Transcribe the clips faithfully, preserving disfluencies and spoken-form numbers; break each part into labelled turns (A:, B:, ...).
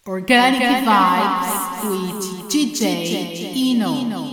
A: Organic Vibes with D J Eno.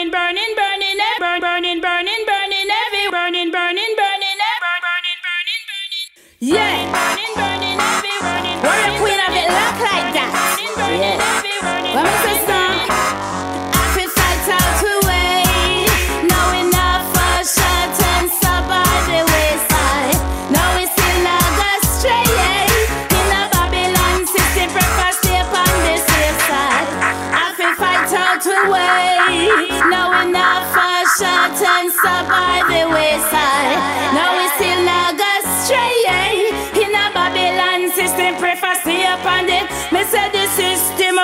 B: burning, burning, burning, eh, burn, burning, burning, burning, every burning, burning, burning, eh, burn, burning, burning, burning. Yeah, burning, burning, every burning. We're a queen of it, look like that. Yeah. Let me say something. I feel fight out to way. No enough for shut and stop by the wayside. No, we still not go straight. In the Babylon system, prefer stay upon the safe side. I feel fight out to way. No enough for shut and stop by the wayside. No, we still not go straight. In the Babylon system, prefer stay upon the. Me say the system.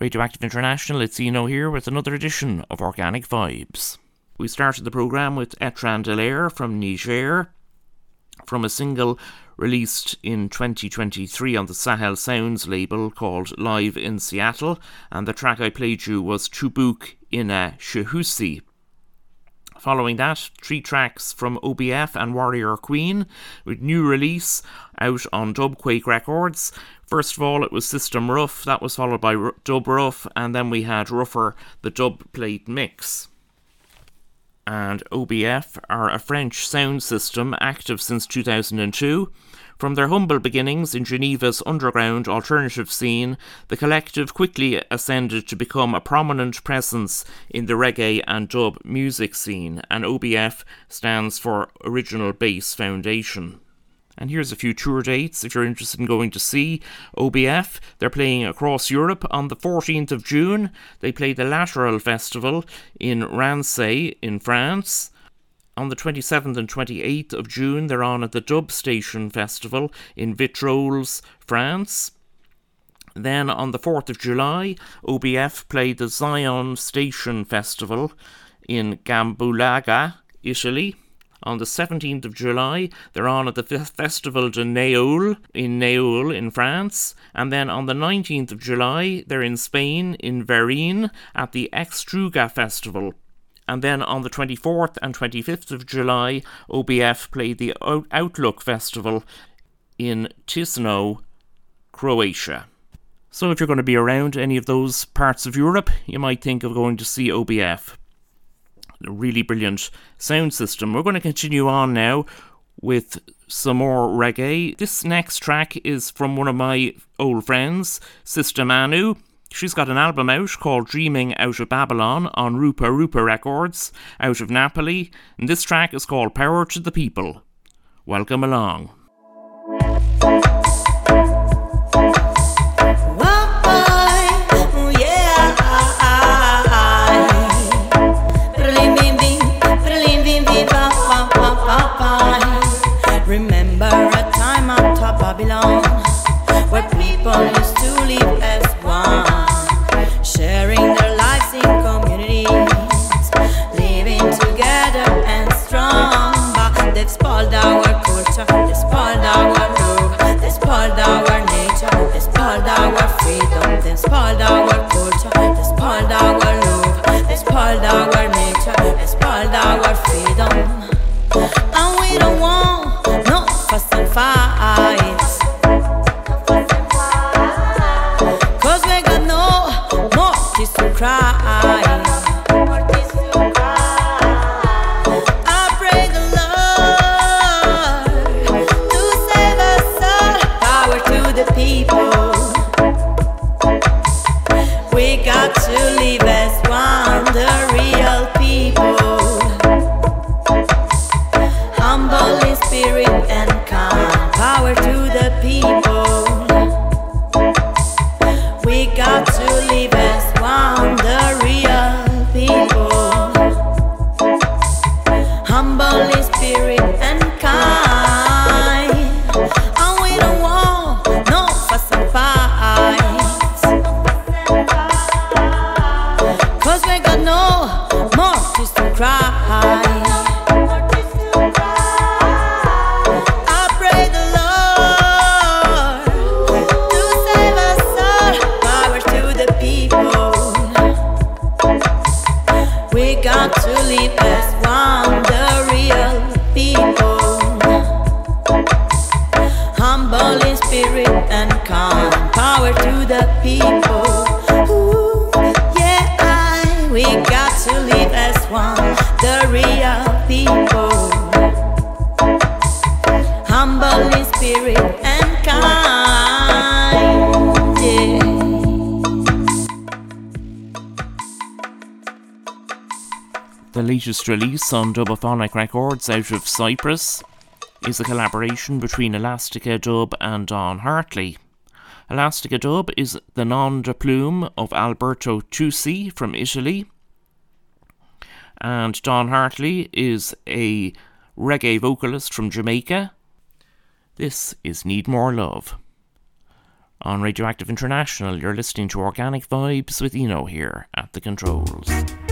C: Radioactive International, it's Eno here with another edition of Organic Vibes. We started the programme with Etran Delaire from Niger, from a single released in twenty twenty-three on the Sahel Sounds label called Live in Seattle, and the track I played you was Chubuk Ina Shehusi. Following that, three tracks from O B F and Warrior Queen, with new release out on Dubquake Records. First of all, it was System Rough, that was followed by R- Dub Rough, and then we had Rougher, the dub plate mix. And O B F are a French sound system active since two thousand two. From their humble beginnings in Geneva's underground alternative scene, the collective quickly ascended to become a prominent presence in the reggae and dub music scene, and O B F stands for Original Bass Foundation. And here's a few tour dates if you're interested in going to see O B F. They're playing across Europe on the fourteenth of June. They play the Lateral Festival in Rancé in France. On the twenty-seventh and twenty-eighth of June, they're on at the Dub Station Festival in Vitrolles, France. Then on the fourth of July, O B F played the Zion Station Festival in Gambulaga, Italy. On the seventeenth of July, they're on at the F- Festival de Neoul in Neoul in France. And then on the nineteenth of July, they're in Spain, in Verín, at the Extruga Festival. And then on the twenty-fourth and twenty-fifth of July, O B F played the Out- Outlook Festival in Tisno, Croatia. So if you're going to be around any of those parts of Europe, you might think of going to see O B F. A really brilliant sound system. We're going to continue on now with some more reggae. This next track is from one of my old friends, Sister Manu. She's got an album out called Dreaming Out of Babylon on Rupa Rupa Records out of Napoli, and this track is called Power to the People. Welcome along.
D: Remember a time on top Babylon, where people used to live as one, sharing their lives in communities, living together and strong. But they've spoiled our culture, they've spoiled our love, they've spoiled our nature, they've spoiled our freedom, they've spoiled our culture, they've spoiled our love, they've spoiled our nature, they've spoiled our freedom. And we don't want no fuss and fights, cause we got no more tears to cry. I pray the Lord to save us all. Power to the people. We got to live as one, the real people. Humble in spirit and calm, power to the people. We got to live as one, the real people. Humble in spirit and kind, and we don't want no fuss and fights, cause we got no more tears to cry. Got to live as one, the real people. Humble in spirit and calm, power to the people. Ooh, yeah, I, we got to live as one, the real people. Humble in spirit and kind, yeah.
C: The latest release on Dubophonic Records out of Cyprus is a collaboration between Elastica Dub and Don Hartley. Elastica Dub is the nom de plume of Alberto Tusi from Italy, and Don Hartley is a reggae vocalist from Jamaica. This is Need More Love. on Radioactive International. You're listening to Organic Vibes with Eno here at the controls.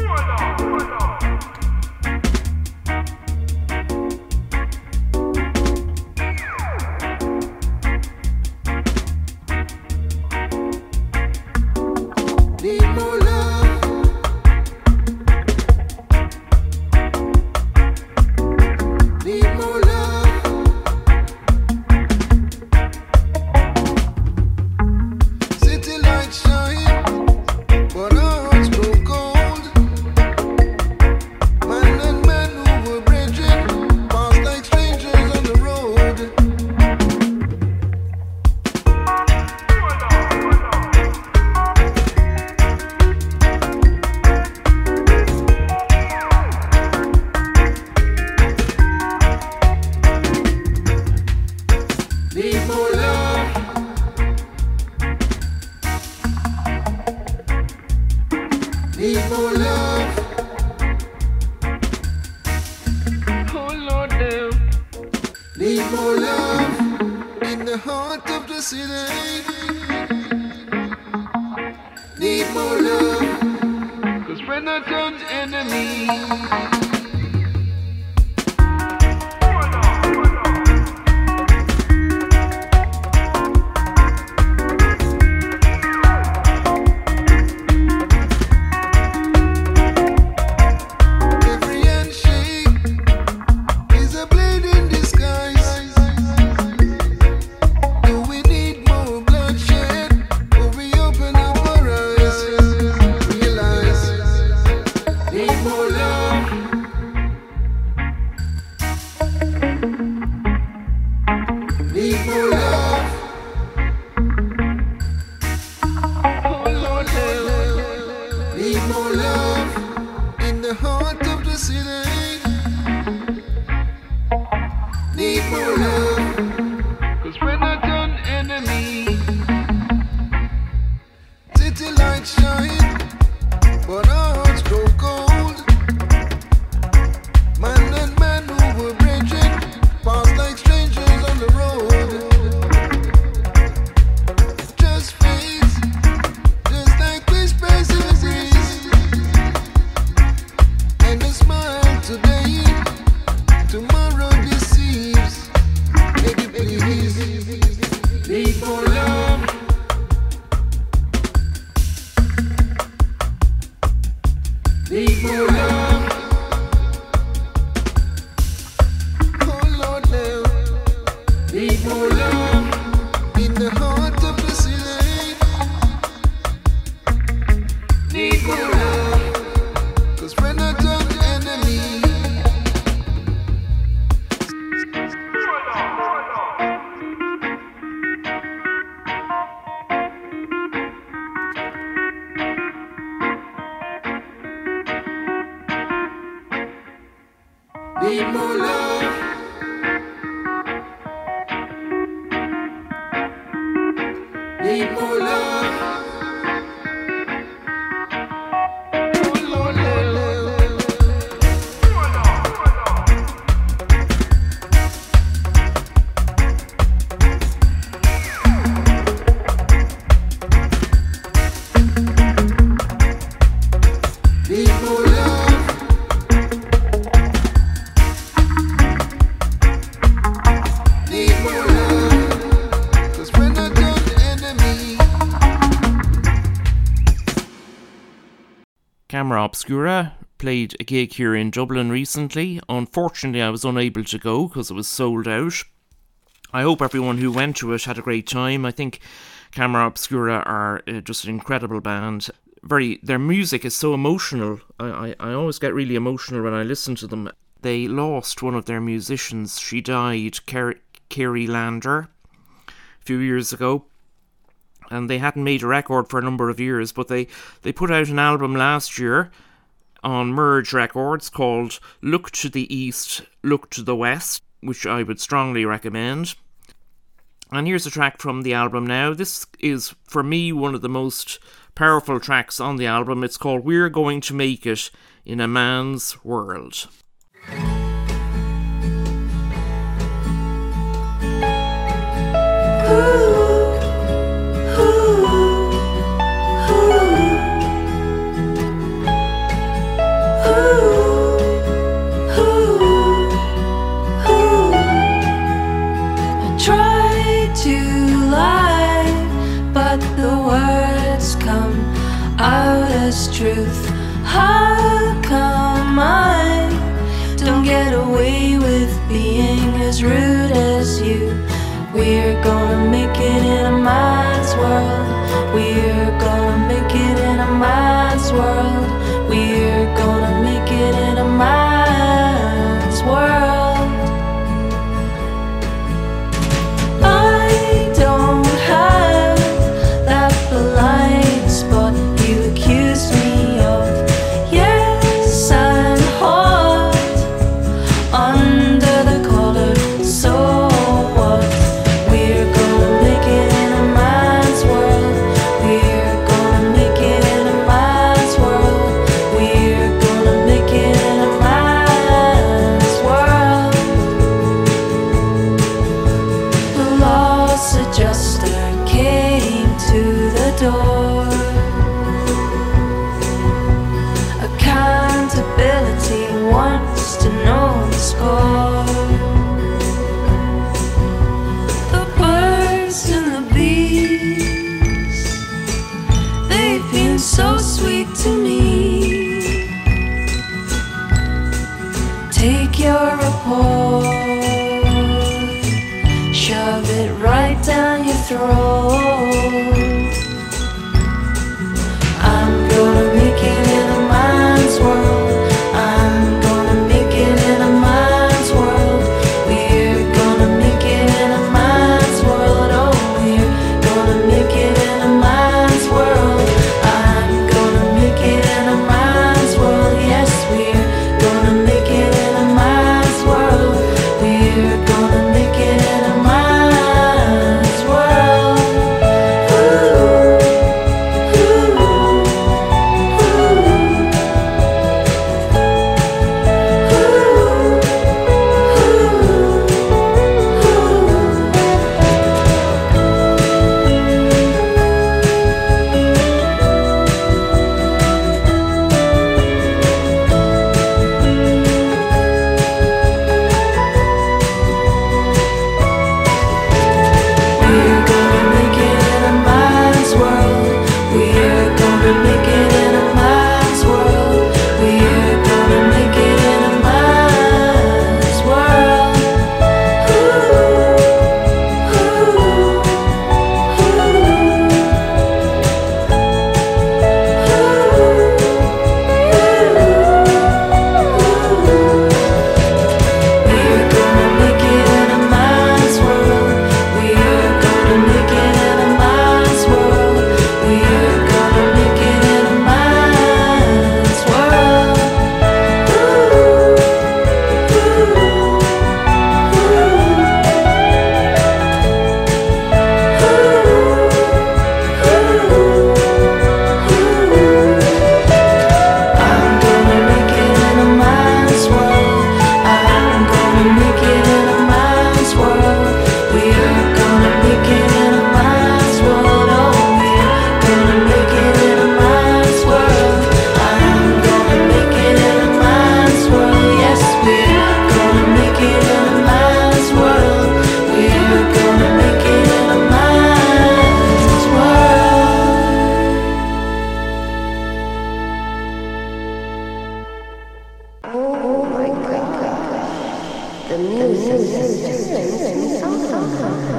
C: Camera Obscura played a gig here in Dublin recently. Unfortunately, I was unable to go because it was sold out. I hope everyone who went to it had a great time. I think Camera Obscura are uh, just an incredible band. Very, their music is so emotional. I, I, I always get really emotional when I listen to them. They lost one of their musicians. She died, Ker- Kerry Lander, a few years ago. And they hadn't made a record for a number of years, but they, they put out an album last year on Merge Records called Look to the East, Look to the West, which I would strongly recommend. And here's a track from the album now. This is, for me, one of the most powerful tracks on the album. It's called We're Going to Make It in a Man's World.
E: Ooh. honest truth. How come I don't get away with being as rude as you? We're gonna make it in a man's world. We're gonna make it in a man's world. We're gonna make it in a man's world. I don't have that polite spot you accuse me of. Yes, I'm hot under the collar, so what? We're gonna make it in a man's world. We're gonna make it in a man's world. We're gonna make it in a man's world. The loss adjuster came to the door. Accountability wants to know the score. The birds and the bees, they've been so sweet to me. Take your report, shove it right down your throat. I'm gonna make it in a man's world. I'm gonna make it in a man's world. We're gonna make it in a man's world. Oh, we're gonna make it in a man's world. I'm gonna make it in a man's world. Yes, we're gonna make it in a man's world. We're gonna make it in a man's world. Ooh, ooh, We're gonna make it in a man's world. We're gonna make it in a man's world. We're gonna make it in a man's world. We're gonna make it in a man's world. We're gonna make it in a man's world. We're gonna make it in a man's world. I'm gonna make it in a man's world. I'm gonna make it in a man's world. We're gonna make it in a man's world. Oh, we're gonna make it in a man's world. I'm gonna make it in a man's world. Yes, we're gonna make it in a man's world. We're gonna make it in a man's world.
F: Oh my God, the music is just something.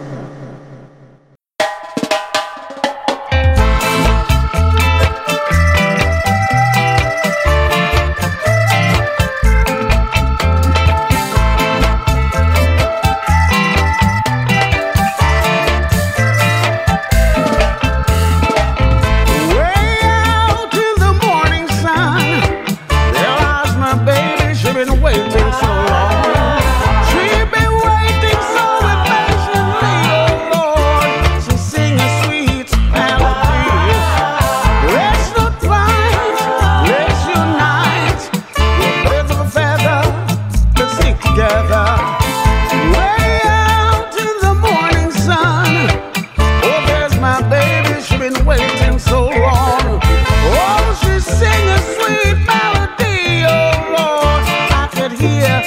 G: Way out in the morning sun, there lies my baby. She's been waiting so long. She's been waiting so impatiently, oh Lord. So sing a sweet melody. Let's not fight, let's unite. We're birds of a feather, let's stick together. Way out in the morning sun, oh, there's my baby. She's been waiting so long. Oh, she sing a sweet melody, oh Lord. I could hear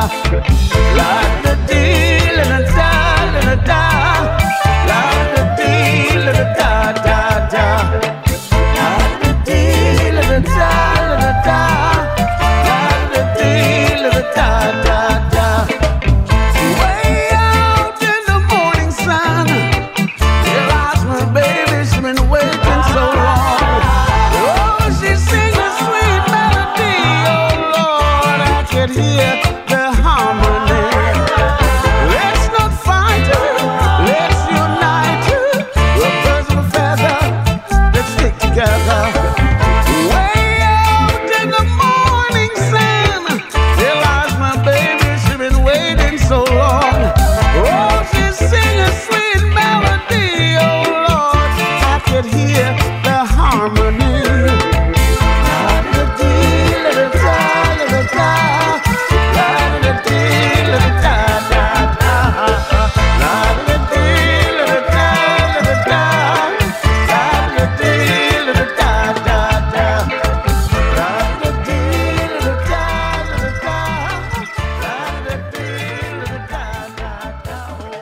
G: La da dee, la da da, la da da. La da dee, la da da, da da. La da dee, la da da, la da da. La da dee, la da da, da da. Way out in the morning sun, here lies my baby. She's been waiting so long. Oh, she sings a sweet melody. Oh Lord, I can hear the harmony. Let's not fight, let's unite. We're birds of a feather, let's stick together. Way out in the morning sun, here lies my baby. She's been waiting so long. Oh, she sings a sweet melody. Oh Lord, I could hear the harmony. La da dee, la da da, la da da. La da dee, la da da, da da. La da dee, la da da, la da da. La da dee, la da da, da da. La da dee, la da da, la da da. La da dee, la da da, da da.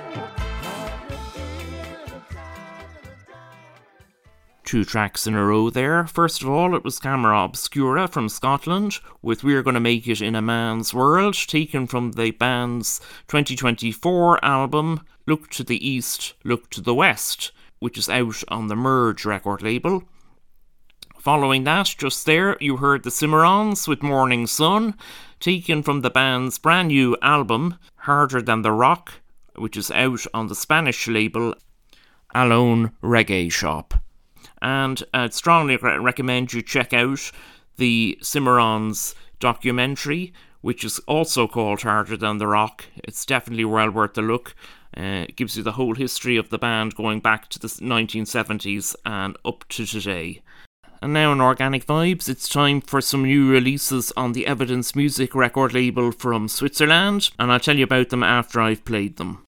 C: Two tracks in a row there. First of all, it was Camera Obscura from Scotland with We're Gonna Make It in a Man's World, taken from the band's twenty twenty-four album Look to the East, Look to the West, which is out on the Merge record label. Following that, just there, you heard the Cimarrons with Morning Sun, taken from the band's brand new album Harder Than the Rock, which is out on the Spanish label Alone Reggae Shop. And I'd strongly re- recommend you check out the Cimarrons documentary, which is also called Harder Than the Rock. It's definitely well worth a look. Uh, it gives you the whole history of the band going back to the nineteen seventies and up to today. And now in Organic Vibes, it's time for some new releases on the Evidence Music record label from Switzerland, and I'll tell you about them after I've played them.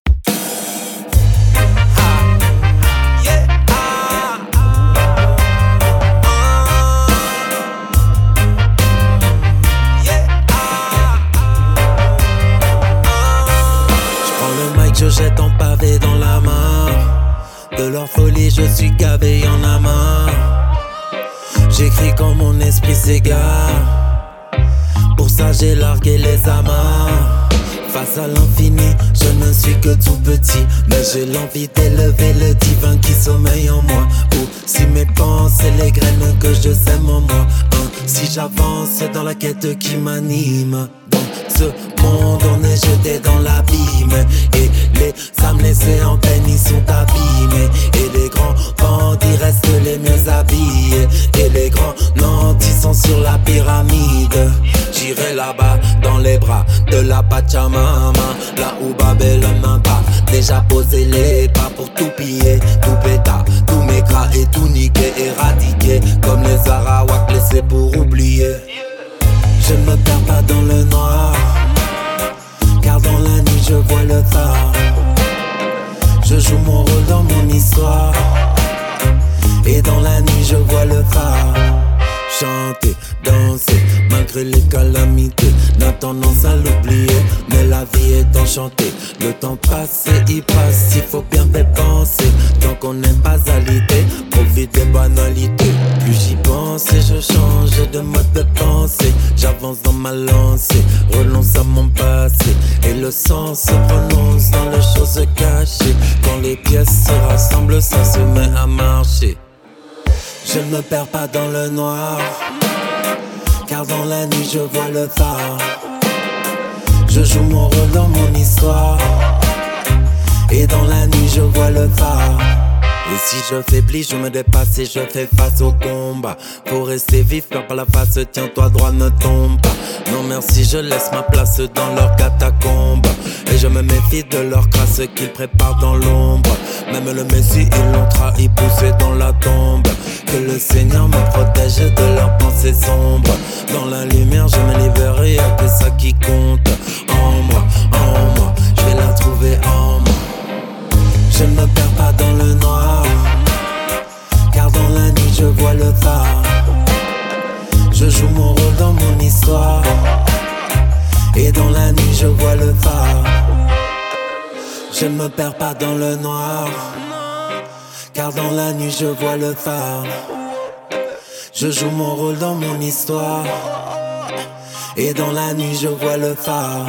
H: Je jette en pavé dans la main. De leur folie je suis gavé, y'en a marre. J'écris quand mon esprit s'égare. Pour ça j'ai largué les amarres. Face à l'infini, je ne suis que tout petit. Mais j'ai l'envie d'élever le divin qui sommeille en moi. Ou si mes pensées, les graines que je sème en moi. Hein, si j'avance dans la quête qui m'anime. Ce monde on est jeté dans l'abîme. Et les âmes laissées en peine y sont abîmées. Et les grands bandits restent les mieux habillés. Et les grands nantis sont sur la pyramide. J'irai là-bas dans les bras de la Pachamama. Là où Babylone n'a pas déjà posé les pas. Pour tout piller, tout péta, tout m'écra et tout niquer, éradiquer. Comme les Arawaks laissés pour oublier. Je ne me perds pas dans le noir, car dans la nuit je vois le phare. Je joue mon rôle dans mon histoire, et dans la nuit je vois le phare. Chanter, danser, malgré les calamités, n'a tendance à l'oublier, mais la vie est enchantée. Le temps passe et il passe, il faut bien dépenser. Tant qu'on n'est pas à l'idée, profite des banalités. Plus j'y pense et je change de mode de pensée. J'avance dans ma lancée, renonce à mon passé. Et le sang se prononce dans les choses cachées. Quand les pièces se rassemblent, ça se met à marcher. Je ne me perds pas dans le noir, car dans la nuit je vois le phare. Je joue mon rôle dans mon histoire, et dans la nuit je vois le phare. Et si je faiblis, je me dépasse et je fais face au combat. Pour rester vif, perds pas la face, tiens-toi droit, ne tombe pas. Non merci, je laisse ma place dans leur catacombe. Et je me méfie de leur crasse qu'ils préparent dans l'ombre. Même le Messie, ils l'ont trahi, poussé dans la tombe. Que le Seigneur me protège de leurs pensées sombres. Dans la lumière, je me libère, y'a que ça qui compte. En moi, en moi, je vais la trouver en moi. Je ne me perds pas dans le noir, car dans la nuit je vois le phare. Je joue mon rôle dans mon histoire, et dans la nuit je vois le phare. Je ne me perds pas dans le noir, car dans la nuit je vois le phare. Je joue mon rôle dans mon histoire, et dans la nuit je vois le phare.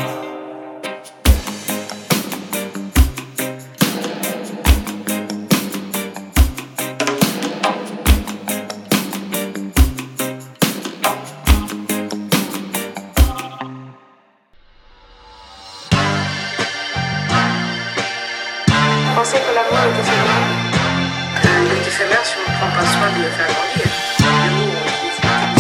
I: Pensez que l'amour est éphémère. Euh, il est éphémère si on ne prend pas soin de le faire grandir. L'amour, on trouve.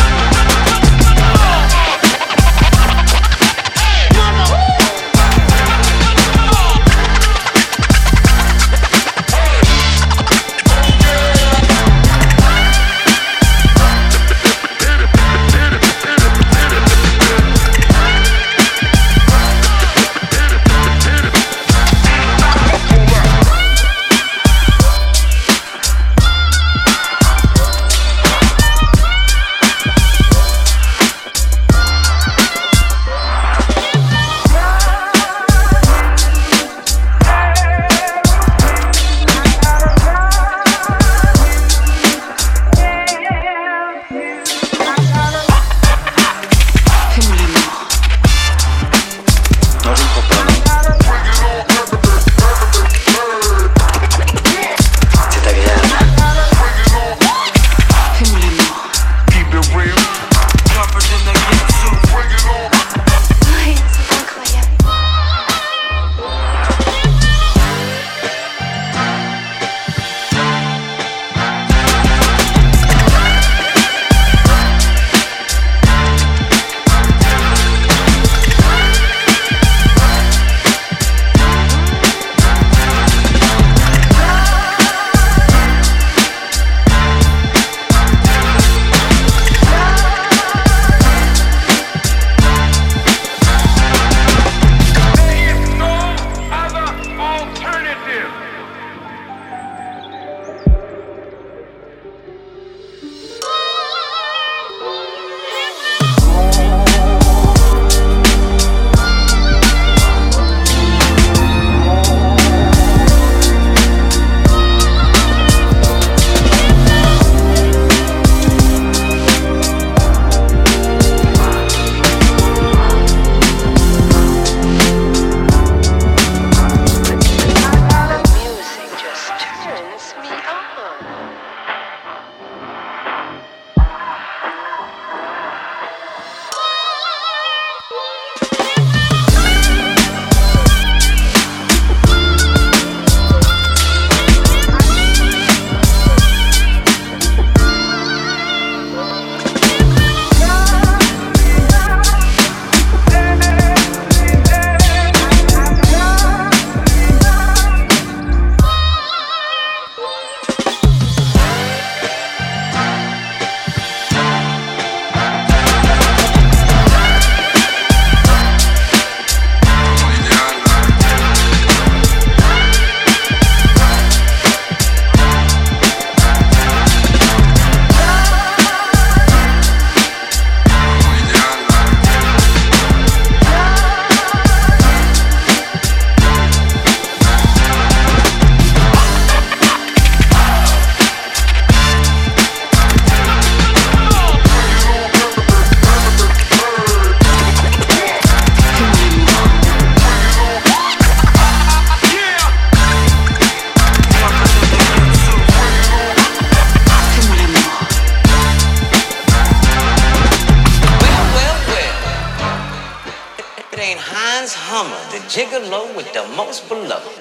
J: Gigolo with the most beloved.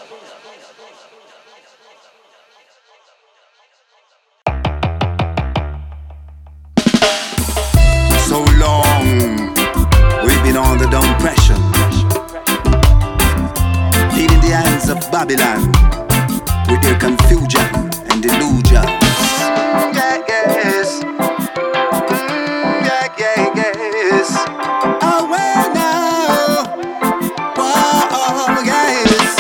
K: So long we've been under the oppression, feeling the hands of Babylon with their confusion and delusion. Yeah, yes. Mm, yeah, yeah, yes. Oh, well, now. Whoa, yes.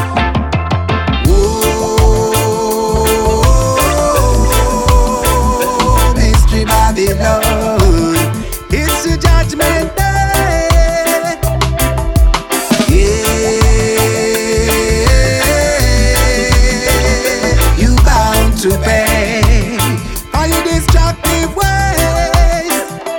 K: Whoa, Mystery Babylon. It's a judgment day. to pay for your destructive ways,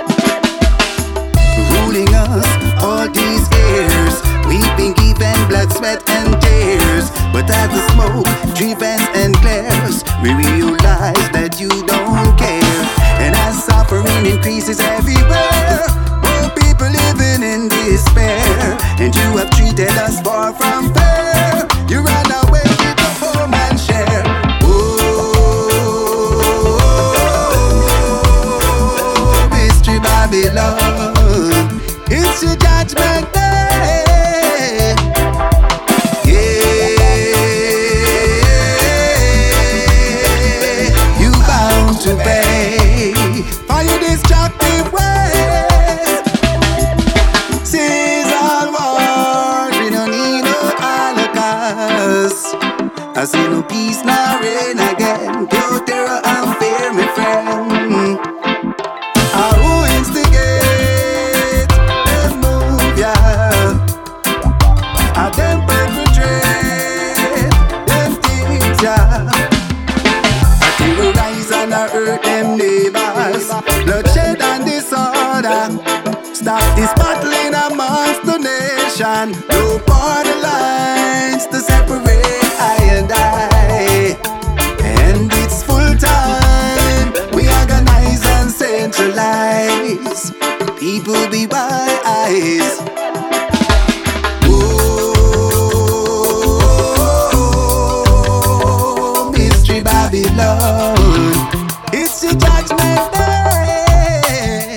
K: ruling us all these years. We've been given blood, sweat, and tears, but as the smoke drippens and glares, we realize that you don't care. And as suffering increases everywhere, more people living in despair, and you have treated us far from fair. You ran away with the poor man's share. Oh, Mystery Babylon, it's your judgment day. Yeah, you bound to pay for your destructive ways. Season wars, we don't need no holocaust. I see no peace now reign again. Pure terror and fear, my friend. I who instigate them move, yeah. I them perpetrate them things, yeah. I terrorize and I hurt them neighbors. Bloodshed and disorder. Stop this battling amongst the nation. No border lines to separate I and I. And it's full time. We organize and centralize. People be wise. Oh, Mystery Babylon, it's your judgment day.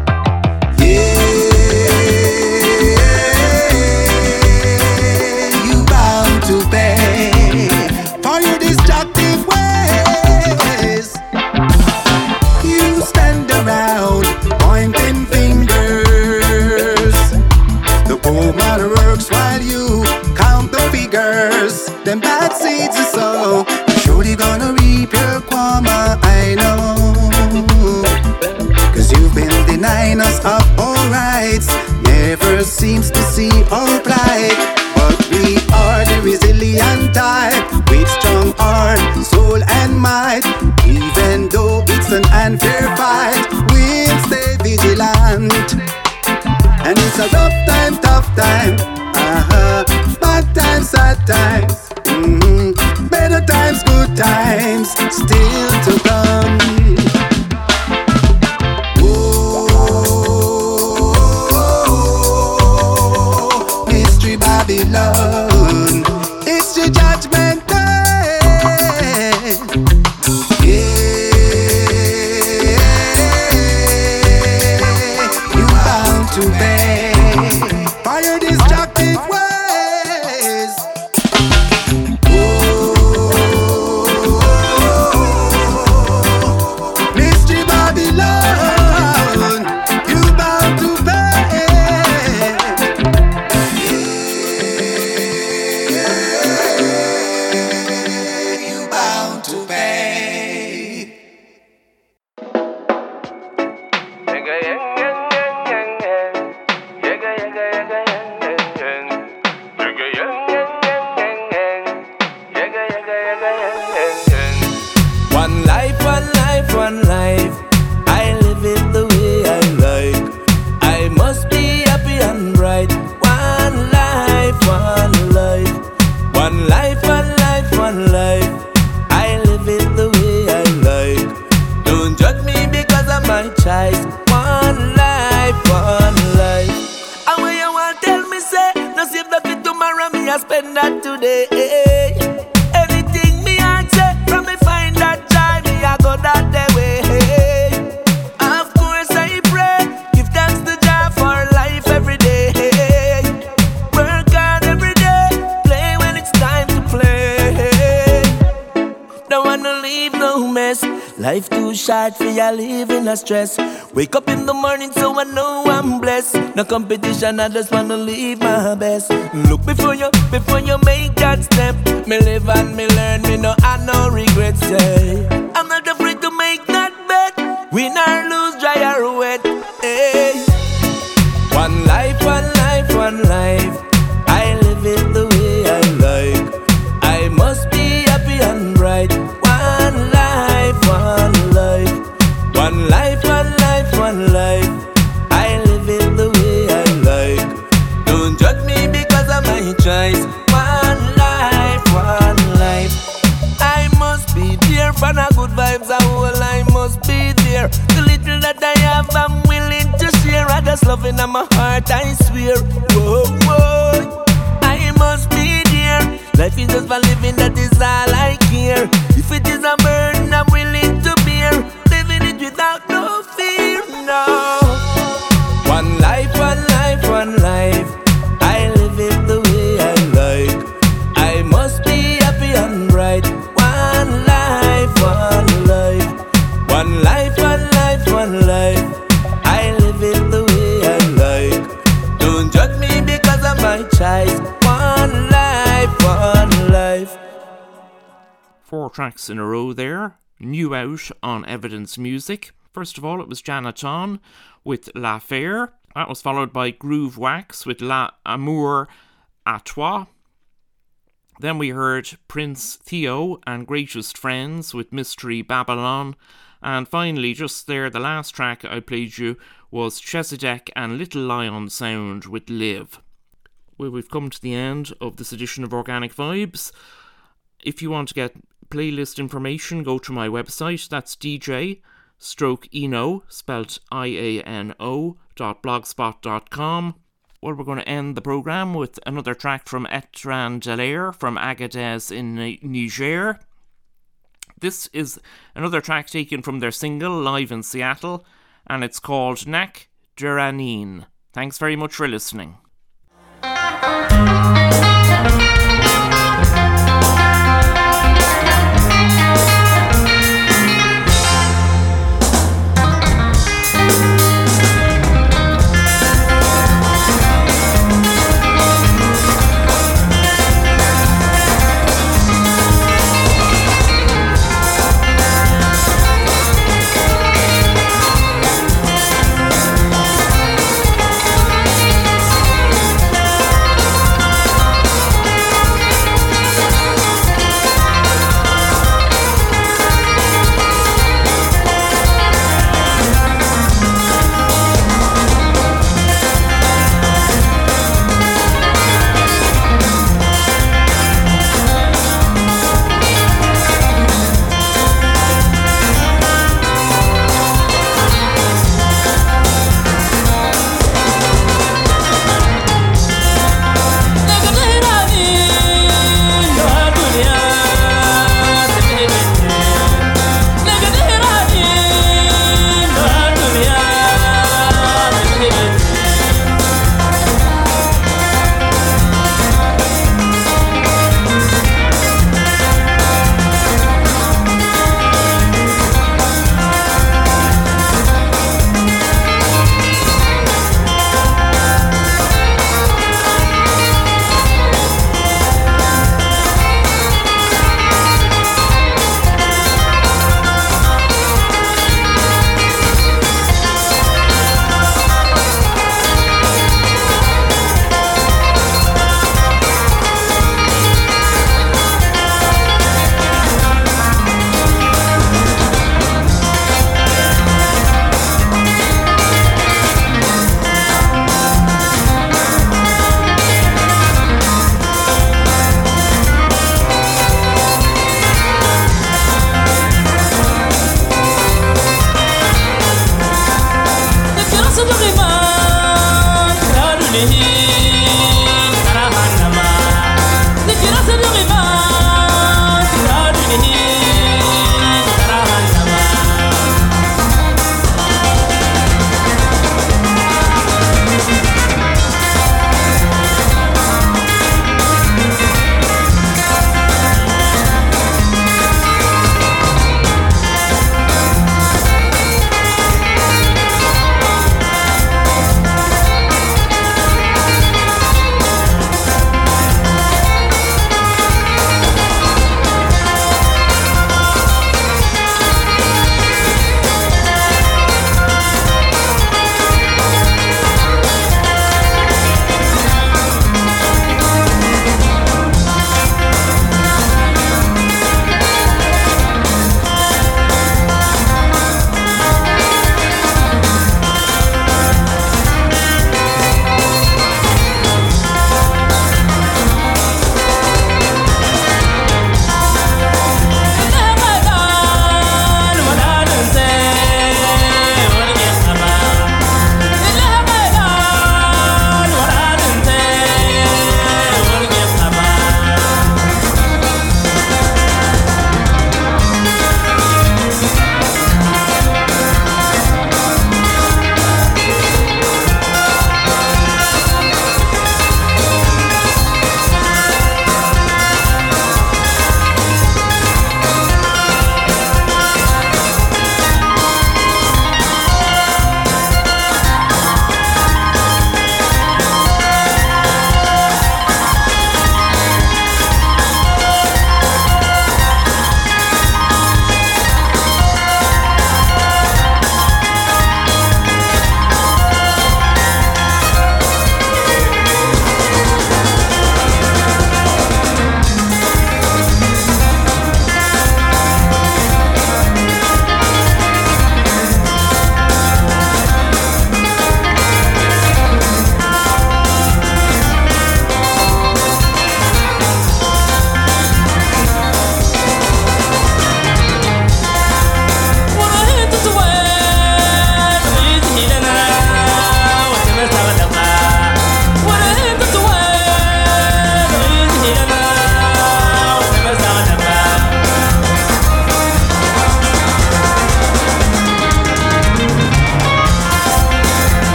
K: Yeah, you bound to pay for your destructive ways. You stand around pointing fingers. The poor man works while you count the figures. Them bad seeds you sow, surely gonna reap your karma, I know. Cause you've been denying us of our rights, never seems to see our plight. But we are the resilient type, with strong heart, soul and might. Even though it's an unfair fight, we'll stay vigilant. And it's a rough time, tough time, uh-huh. Bad times, sad times, mm-hmm. Better times, good times, still to come. Oh, Mystery Babylon, it's your judgment day. Yeah, you bound to pay for your destructive ways. Oh, Mystery Babylon, you bound to pay. Yeah, you bound to pay.
H: One life, one life, one life. I live it the way I like. I must be happy and bright. One life, one life. One life, one life, one life. I live it the way I like. Don't judge me because of my choice. One life, one life. And when you want tell me say, no save nothing tomorrow, me I spend that today. Anything me I say, from me find that joy, me I go that day way. Of course I pray, give thanks to Jah for life every day. Work hard every day, play when it's time to play. Don't wanna leave no mess. Life too short for ya living a stress. Wake up in the morning so I know I'm blessed. No competition, I just wanna live my best. Look before you, before you make that step. Me live and me learn, me no have no regrets. Yeah. I'm not afraid to make that bet. Win or lose, dry or wet. Hey. One life, one life, one life. I live it the way I like. I must be happy and bright. One life. my choice. One life, one life. I must be there for the good vibes. I whole I must be there. The little that I have, I'm willing to share. I just love it in my heart, I swear. Whoa, whoa. I must be there. Life is just for living, that is all I care. If it is a burden, I'm willing to bear. Living it without no fear, no. One life, one life, one life. I live it the way I like. I must be happy and bright. One life, one life. One life, one life, one life. I live it the way I like. Don't judge me because of my choice. One life, one life.
C: Four tracks in a row there, new out on Evidence Music. First of all, it was Janaton with La Faire. That was followed by Groove Wax with La Amour à Toi. Then we heard Prince Theo and Greatest Friends with Mystery Babylon. And finally, just there, the last track I played you was Chesedek and Little Lion Sound with Live. Well, we've come to the end of this edition of Organic Vibes. If you want to get playlist information, go to my website. That's D J stroke Eno, spelt I A N O, dot blogspot dot com. Well, we're going to end the programme with another track from Etran Delaire from Agadez in Niger. This is another track taken from their single, Live in Seattle, and it's called Nak Duranin. Thanks very much for listening.